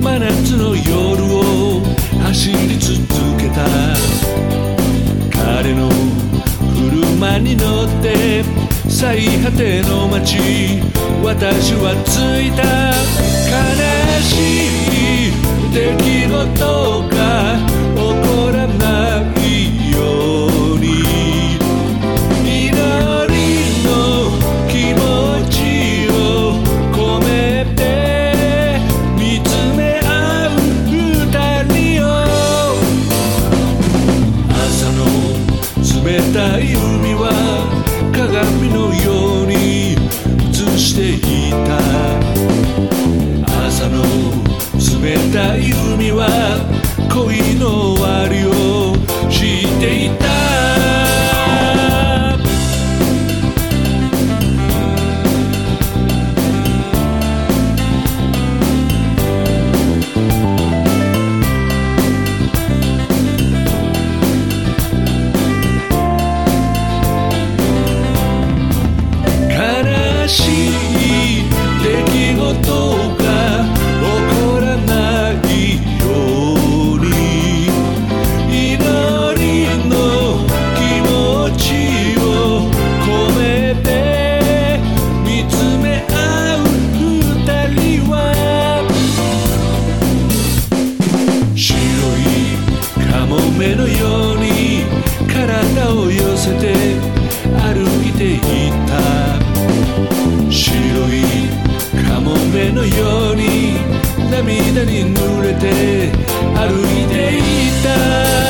真夏の夜を走り続けた。彼の車に乗って最果ての街、私は着いた。悲しい出来事が起こらないように、祈りの気持ちを込めて見つめ合う二人を。朝の冷たい海は鏡のように映していた。朝の冷たい海は恋の終わりを知っていた。悲しい出来事が起こらないように、祈りの気持ちを込めて見つめ合う二人は、白いカモメのように体を寄せて歩いていた。白いカモメのように涙に濡れて歩いていた。